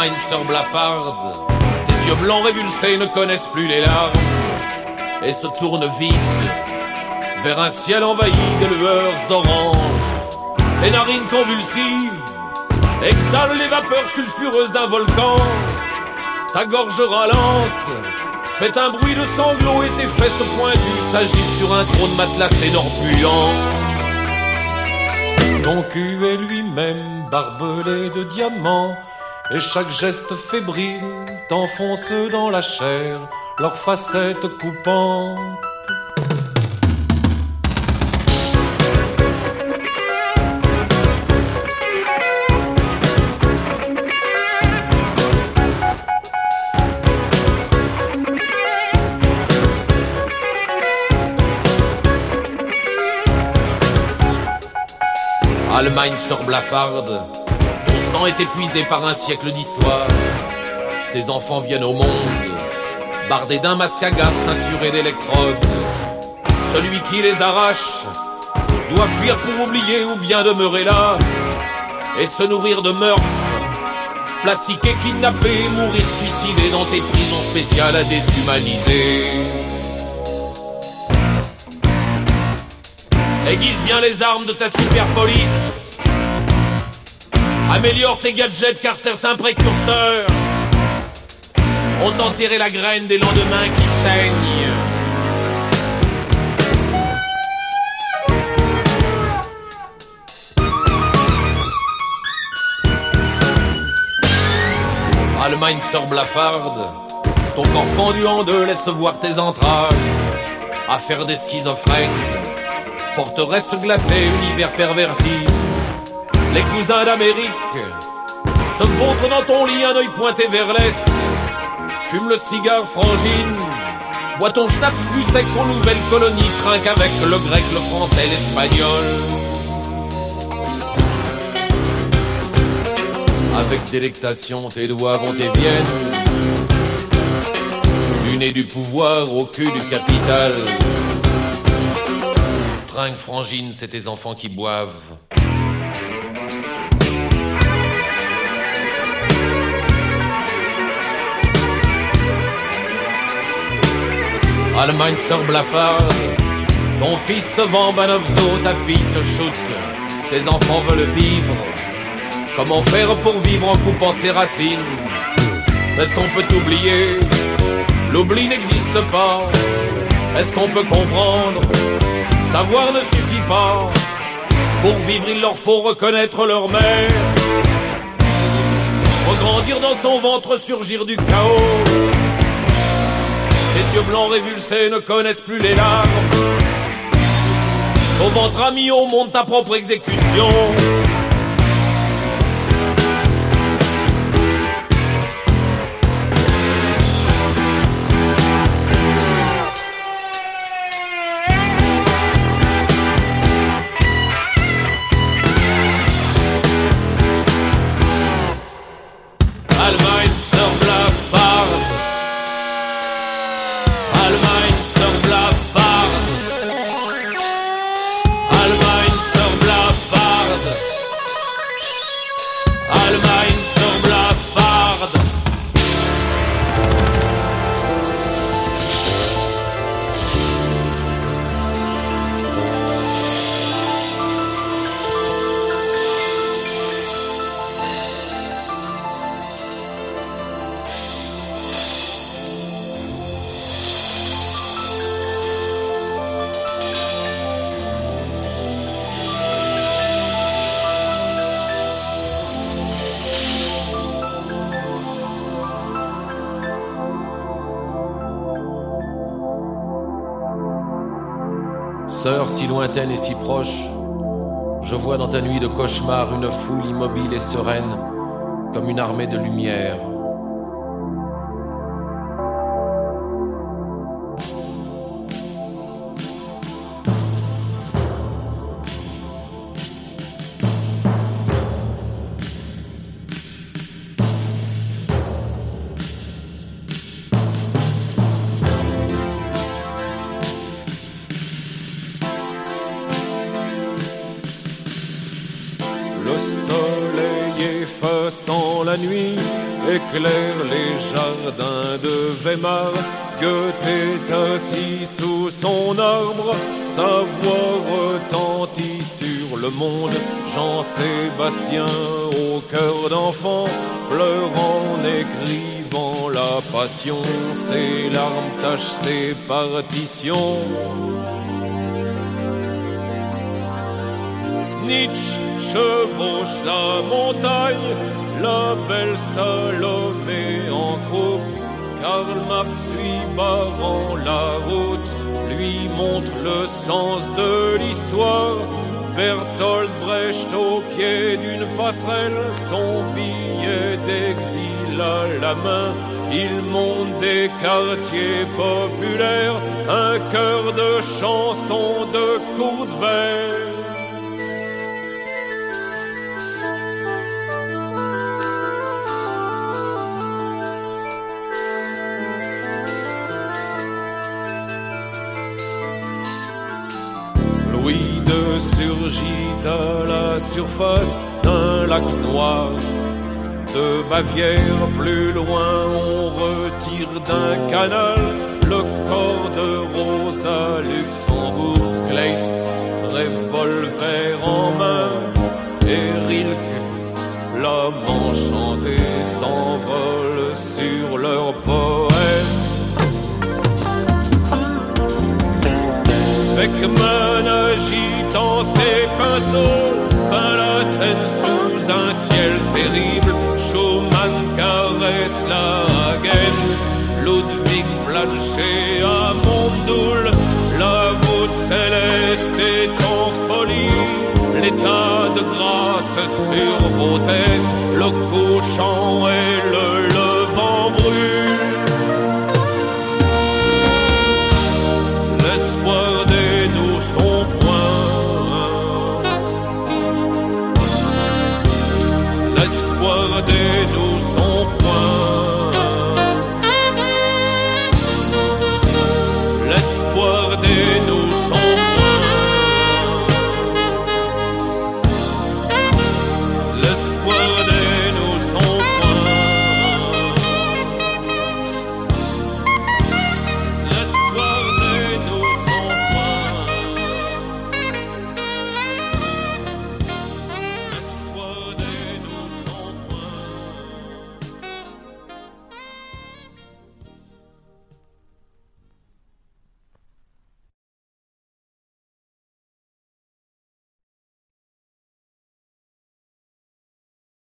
Allemagne sœur blafarde, tes yeux blancs révulsés ne connaissent plus les larmes et se tournent vides vers un ciel envahi de lueurs oranges. Tes narines convulsives exhalent les vapeurs sulfureuses d'un volcan. Ta gorge râlante fait un bruit de sanglots et tes fesses pointues s'agitent sur un trône matelassé d'or puant. Ton cul est lui-même barbelé de diamants et chaque geste fébrile t'enfonce dans la chair leurs facettes coupantes. Allemagne sœur blafarde, ton sang est épuisé par un siècle d'histoire. Tes enfants viennent au monde, bardés d'un masque à gaz ceinturé d'électrodes. Celui qui les arrache doit fuir pour oublier ou bien demeurer là et se nourrir de meurtres, plastiquer, kidnapper, mourir suicidé dans tes prisons spéciales à déshumaniser. Aiguise bien les armes de ta super police. Améliore tes gadgets car certains précurseurs ont enterré la graine des lendemains qui saignent. Allemagne sœur blafarde, ton corps fendu en deux laisse voir tes entrailles. Affaire des schizophrènes, forteresse glacée, univers perverti. Les cousins d'Amérique se vautrent dans ton lit, un œil pointé vers l'est. Fume le cigare frangine, bois ton schnapps du sec aux nouvelles colonies. Trinque avec le grec, le français, l'espagnol. Avec délectation, tes doigts vont et viennent. Du nez du pouvoir au cul du capital. Trinque frangine, c'est tes enfants qui boivent. Allemagne sœur blafarde, ton fils se vend Banofzo, ta fille se shoot. Tes enfants veulent vivre. Comment faire pour vivre en coupant ses racines? Est-ce qu'on peut t'oublier? L'oubli n'existe pas. Est-ce qu'on peut comprendre? Savoir ne suffit pas. Pour vivre, il leur faut reconnaître leur mère. Regrandir dans son ventre, surgir du chaos. Les yeux blancs révulsés ne connaissent plus les larmes. Ton ventre a mis au monde ta propre exécution. Sœur si lointaine et si proche, je vois dans ta nuit de cauchemar une foule immobile et sereine, comme une armée de lumière. Le soleil effaçant quand la nuit éclaire les jardins de Weimar. Goethe est assis sous son arbre, sa voix retentit sur le monde. Jean-Sébastien au cœur d'enfant pleure en écrivant la passion. Ses larmes tachent ses partitions. Nietzsche chevauche la montagne, la belle Salomé en croupe. Karl Marx lui barrant la route, lui montre le sens de l'histoire. Bertolt Brecht au pied d'une passerelle, son billet d'exil à la main. Il monte des quartiers populaires, un chœur de chansons de Kurt Weill. Louis II surgit à la surface d'un lac noir. De Bavière, plus loin, on retire d'un canal le corps de Rosa Luxembourg. Kleist, revolver en main, et Rilke, l'homme enchanté, s'envole sur leur poème. Beckmann agitant ses pinceaux peint la scène sous un ciel terrible. Schumann caresse la Hagen, Ludwig Blanchet à Mondoul. La voûte céleste est en folie, l'état de grâce sur vos têtes.